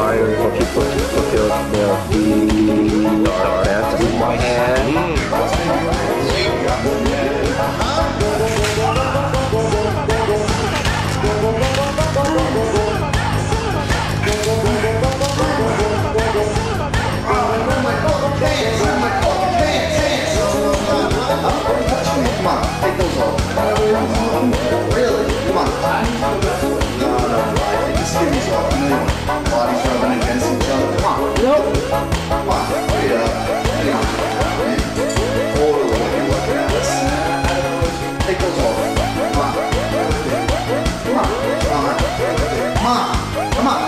fire, porque meu filho perto de morrer. Come on, take those off. Really? Come on. No, take the skivvies off. You know your bodies rubbing against each other. Come on. Nope. Come on. Wait up. Hang on. Totally what you're looking at. Take those off. Come on. Come on. Come on. Come on.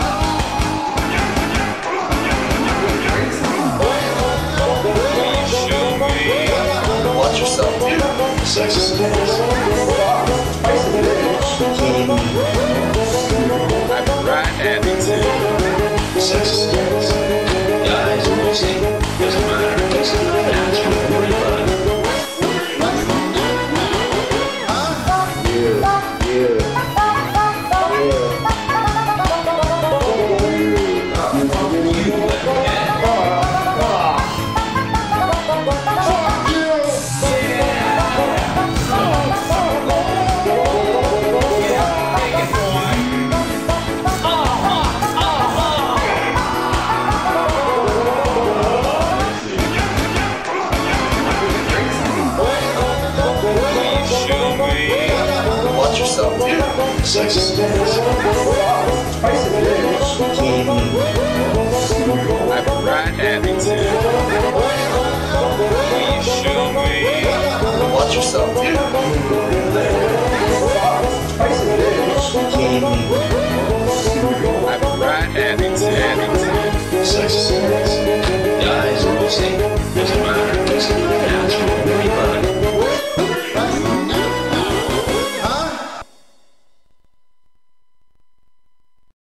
Watch yourself, dude. Sex is I'm right at it. Sex is guys, music doesn't matter. It's natural. Watch yourself, dude. Sex is I'm right at it. Watch yourself, dude. I'm right at it. Sex is